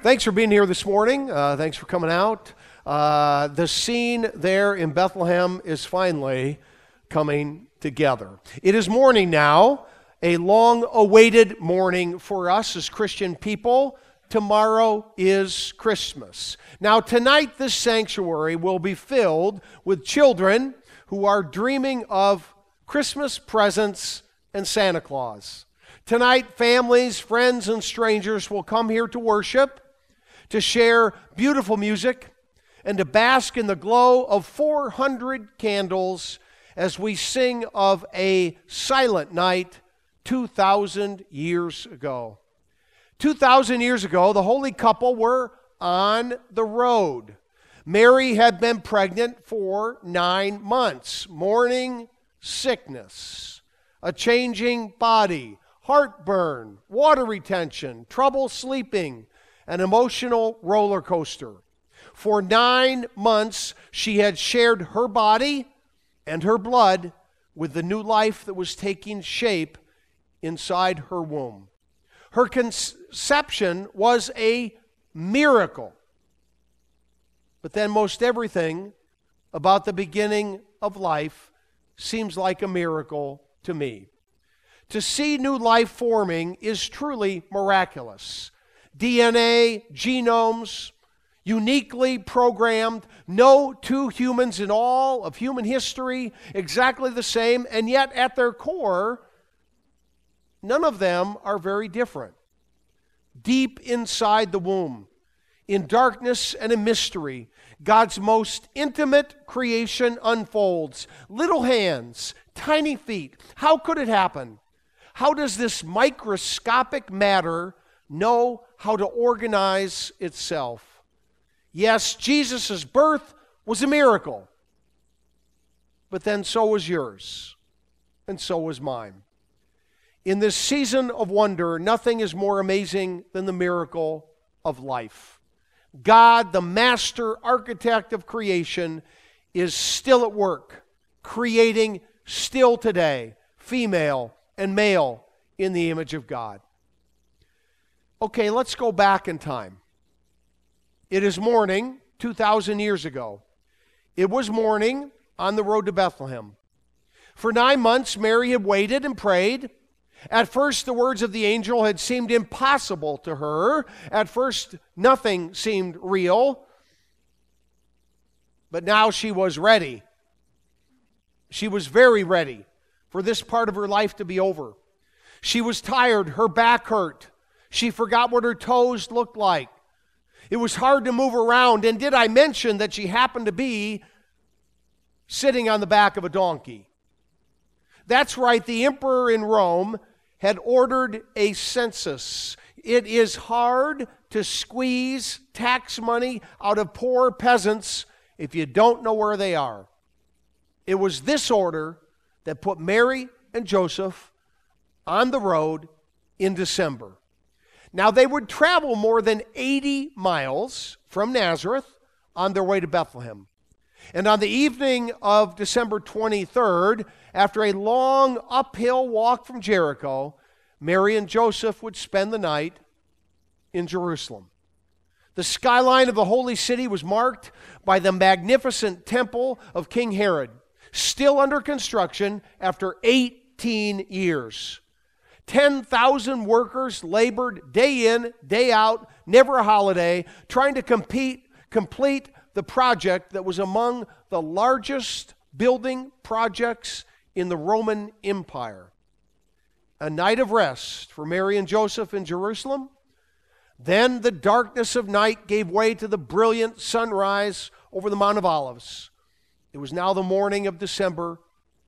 Thanks for being here this morning. Thanks for coming out. The scene there in Bethlehem is finally coming together. It is morning now, a long-awaited morning for us as Christian people. Tomorrow is Christmas. Now, tonight, this sanctuary will be filled with children who are dreaming of Christmas presents and Santa Claus. Tonight, families, friends, and strangers will come here to worship, to share beautiful music, and to bask in the glow of 400 candles as we sing of a silent night 2,000 years ago. 2,000 years ago, the holy couple were on the road. Mary had been pregnant for 9 months, mourning sickness, a changing body, heartburn, water retention, trouble sleeping, an emotional roller coaster. For 9 months, she had shared her body and her blood with the new life that was taking shape inside her womb. Her conception was a miracle. But then most everything about the beginning of life seems like a miracle to me. To see new life forming is truly miraculous. DNA, genomes, uniquely programmed, no two humans in all of human history exactly the same, and yet at their core, none of them are very different. Deep inside the womb, in darkness and in mystery, God's most intimate creation unfolds. Little hands, tiny feet. How could it happen? How does this microscopic matter know how to organize itself? Yes, Jesus' birth was a miracle. But then so was yours, and so was mine. In this season of wonder, nothing is more amazing than the miracle of life. God, the master architect of creation, is still at work, creating still today, female and male in the image of God. Okay, let's go back in time. It is morning 2,000 years ago. It was morning on the road to Bethlehem. For 9 months, Mary had waited and prayed. At first, the words of the angel had seemed impossible to her. At first, nothing seemed real. But now she was ready. She was very ready for this part of her life to be over. She was tired. Her back hurt. She forgot what her toes looked like. It was hard to move around. And did I mention that she happened to be sitting on the back of a donkey? That's right, the emperor in Rome had ordered a census. It is hard to squeeze tax money out of poor peasants if you don't know where they are. It was this order that put Mary and Joseph on the road in December. Now, they would travel more than 80 miles from Nazareth on their way to Bethlehem. And on the evening of December 23rd, after a long uphill walk from Jericho, Mary and Joseph would spend the night in Jerusalem. The skyline of the holy city was marked by the magnificent temple of King Herod, still under construction after 18 years. 10,000 workers labored day in, day out, never a holiday, trying to complete the project that was among the largest building projects in the Roman Empire. A night of rest for Mary and Joseph in Jerusalem. Then the darkness of night gave way to the brilliant sunrise over the Mount of Olives. It was now the morning of December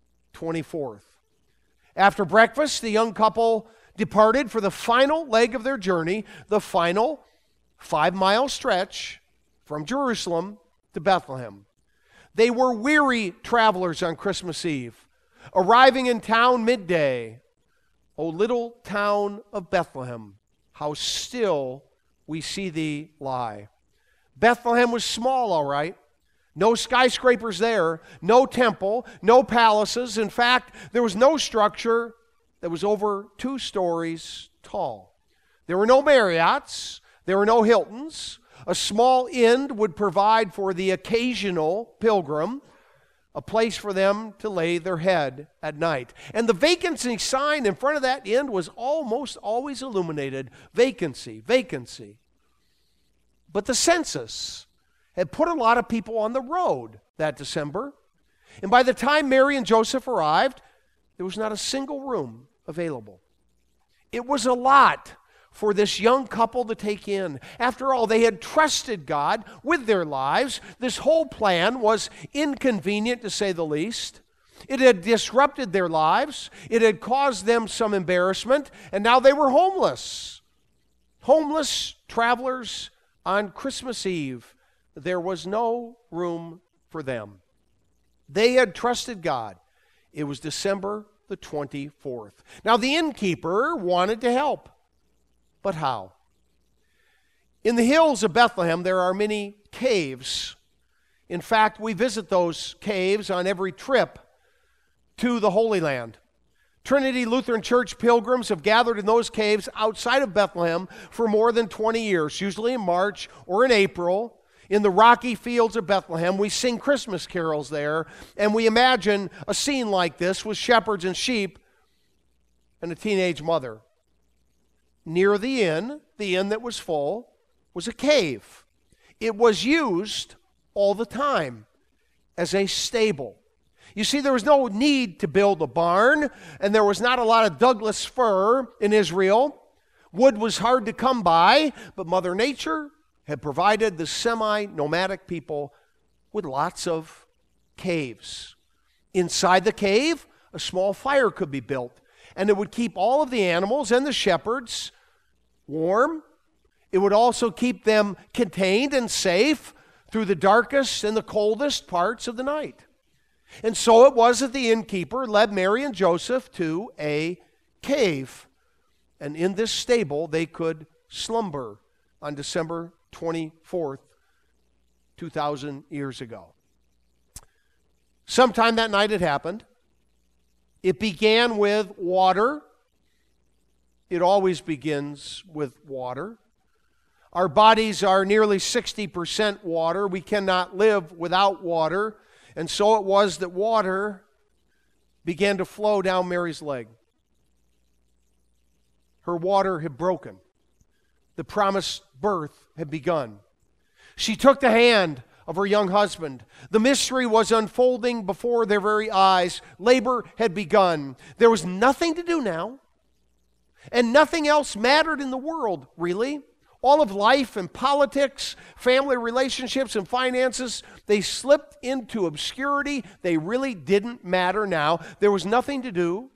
24th. After breakfast, the young couple departed for the final leg of their journey, the final 5-mile stretch from Jerusalem to Bethlehem. They were weary travelers on Christmas Eve, arriving in town midday. O little town of Bethlehem, how still we see thee lie. Bethlehem was small, all right. No skyscrapers there, no temple, no palaces. In fact, there was no structure that was over 2 stories tall. There were no Marriotts. There were no Hiltons. A small inn would provide for the occasional pilgrim a place for them to lay their head at night. And the vacancy sign in front of that inn was almost always illuminated, vacancy, vacancy. But the census had put a lot of people on the road that December. And by the time Mary and Joseph arrived, there was not a single room available. It was a lot for this young couple to take in. After all, they had trusted God with their lives. This whole plan was inconvenient, to say the least. It had disrupted their lives. It had caused them some embarrassment, and now they were homeless. Homeless travelers on Christmas Eve. There was no room for them. They had trusted God. It was December the 24th. Now, the innkeeper wanted to help. But how? In the hills of Bethlehem, there are many caves. In fact, we visit those caves on every trip to the Holy Land. Trinity Lutheran Church pilgrims have gathered in those caves outside of Bethlehem for more than 20 years, usually in March or in April. In the rocky fields of Bethlehem, we sing Christmas carols there, and we imagine a scene like this with shepherds and sheep and a teenage mother. Near the inn that was full, was a cave. It was used all the time as a stable. You see, there was no need to build a barn, and there was not a lot of Douglas fir in Israel. Wood was hard to come by, but Mother Nature had provided the semi-nomadic people with lots of caves. Inside the cave, a small fire could be built, and it would keep all of the animals and the shepherds warm. It would also keep them contained and safe through the darkest and the coldest parts of the night. And so it was that the innkeeper led Mary and Joseph to a cave. And in this stable, they could slumber on December 24th, 2,000 years ago. Sometime that night it happened. It began with water. It always begins with water. Our bodies are nearly 60% water. We cannot live without water. And so it was that water began to flow down Mary's leg. Her water had broken. The promised birth had begun. She took the hand of her young husband. The mystery was unfolding before their very eyes. Labor had begun. There was nothing to do now. And nothing else mattered in the world, really. All of life and politics, family relationships and finances, they slipped into obscurity. They really didn't matter now. There was nothing to do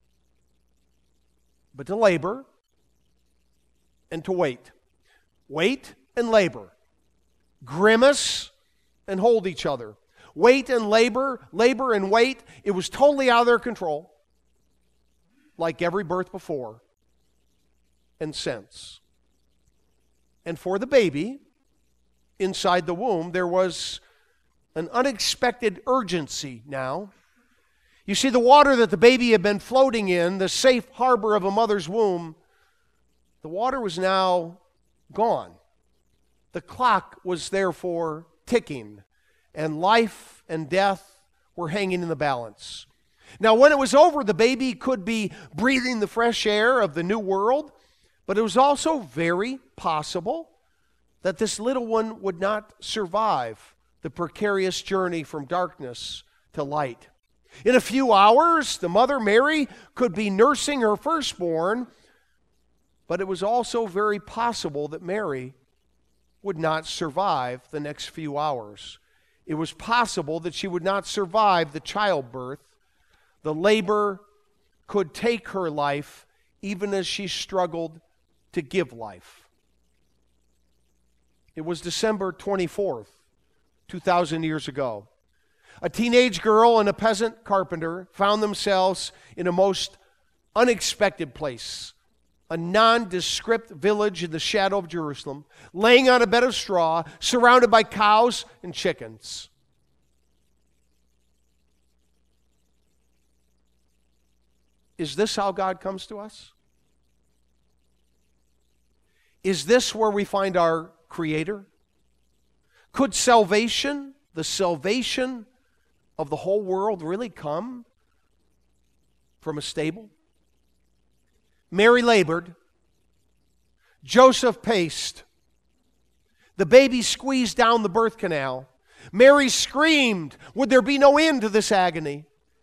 but to labor and to wait. Wait and labor. Grimace and hold each other. Wait and labor, labor and wait. It was totally out of their control, like every birth before and since. And for the baby inside the womb, there was an unexpected urgency now. You see, the water that the baby had been floating in, the safe harbor of a mother's womb, the water was now gone. The clock was therefore ticking, and life and death were hanging in the balance. Now, when it was over, the baby could be breathing the fresh air of the new world, but it was also very possible that this little one would not survive the precarious journey from darkness to light. In a few hours, the mother, Mary, could be nursing her firstborn, but it was also very possible that Mary would not survive the next few hours. It was possible that she would not survive the childbirth. The labor could take her life even as she struggled to give life. It was December 24th, 2,000 years ago. A teenage girl and a peasant carpenter found themselves in a most unexpected place, a nondescript village in the shadow of Jerusalem, laying on a bed of straw, surrounded by cows and chickens. Is this how God comes to us? Is this where we find our Creator? Could salvation, the salvation of the whole world, really come from a stable? Mary labored. Joseph paced. The baby squeezed down the birth canal. Mary screamed. Would there be no end to this agony?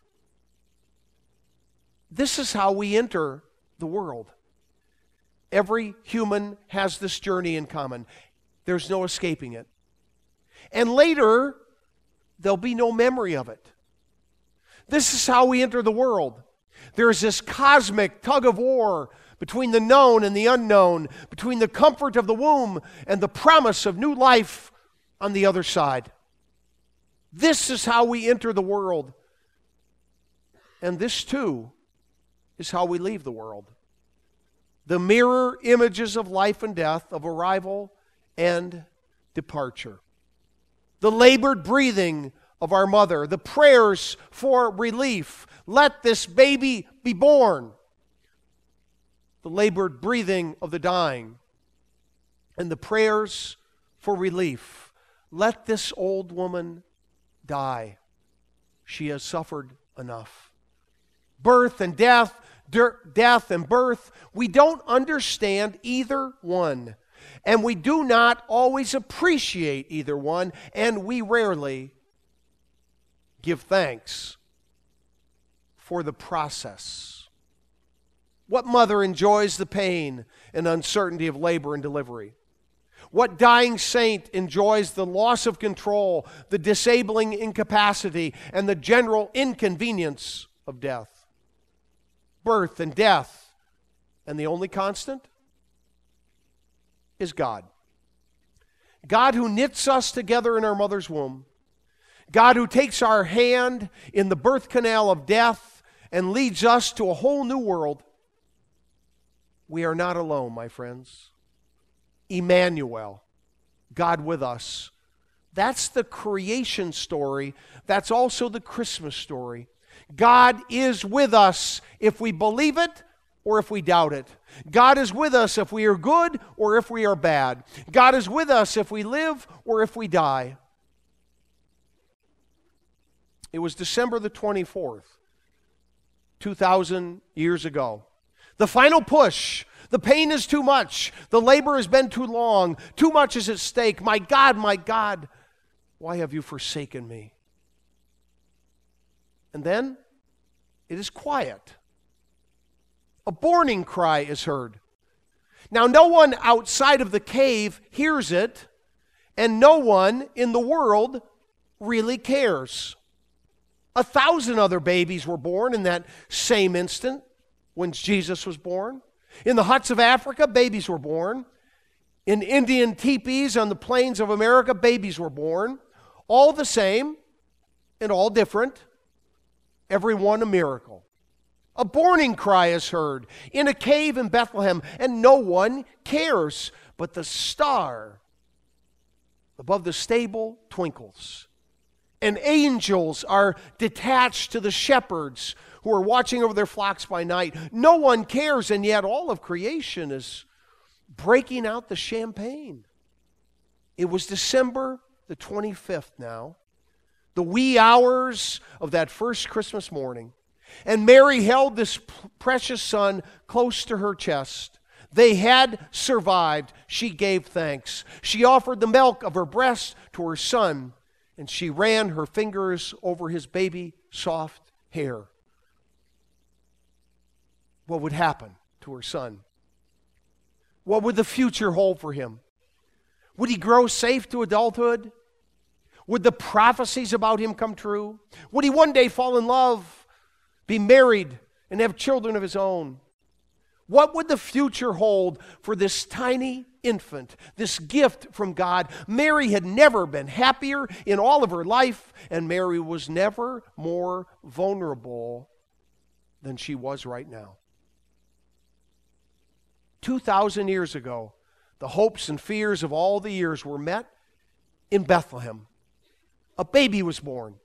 This is how we enter the world. Every human has this journey in common. There's no escaping it. And later, there'll be no memory of it. This is how we enter the world. There's this cosmic tug of war between the known and the unknown, between the comfort of the womb and the promise of new life on the other side. This is how we enter the world. And this too is how we leave the world. The mirror images of life and death, of arrival and departure. The labored breathing of our mother, the prayers for relief. Let this baby be born. The labored breathing of the dying, and the prayers for relief. Let this old woman die. She has suffered enough. Birth and death, death and birth, we don't understand either one. And we do not always appreciate either one, and we rarely give thanks for the process. What mother enjoys the pain and uncertainty of labor and delivery? What dying saint enjoys the loss of control, the disabling incapacity, and the general inconvenience of death? Birth and death, and the only constant is God. God who knits us together in our mother's womb. God who takes our hand in the birth canal of death and leads us to a whole new world. We are not alone, my friends. Emmanuel, God with us. That's the creation story. That's also the Christmas story. God is with us if we believe it or if we doubt it. God is with us if we are good or if we are bad. God is with us if we live or if we die. It was December the 24th, 2,000 years ago. The final push. The pain is too much. The labor has been too long. Too much is at stake. My God, why have you forsaken me? And then it is quiet. A mourning cry is heard. Now, no one outside of the cave hears it, and no one in the world really cares. 1,000 other babies were born in that same instant when Jesus was born. In the huts of Africa, babies were born. In Indian teepees on the plains of America, babies were born. All the same and all different. Every one a miracle. A mourning cry is heard in a cave in Bethlehem, and no one cares. But the star above the stable twinkles, and angels are detached to the shepherds who are watching over their flocks by night. No one cares, and yet all of creation is breaking out the champagne. It was December the 25th now, the wee hours of that first Christmas morning, and Mary held this precious son close to her chest. They had survived. She gave thanks. She offered the milk of her breast to her son, and she ran her fingers over his baby soft hair. What would happen to her son? What would the future hold for him? Would he grow safe to adulthood? Would the prophecies about him come true? Would he one day fall in love, be married, and have children of his own? What would the future hold for this tiny infant, this gift from God? Mary had never been happier in all of her life, and Mary was never more vulnerable than she was right now. 2,000 years ago, the hopes and fears of all the years were met in Bethlehem. A baby was born.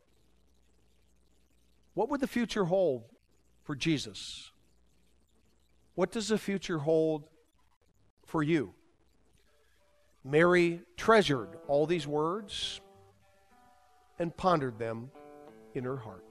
What would the future hold for Jesus? What does the future hold for you? Mary treasured all these words and pondered them in her heart.